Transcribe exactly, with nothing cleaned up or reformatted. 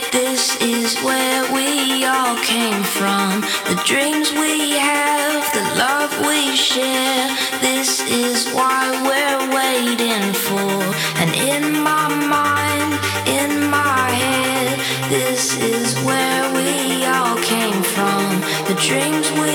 This is where we all came from. The dreams we have, the love we share. This is why we're waiting for. And in my mind, in my head, this is where we all came from. The dreams we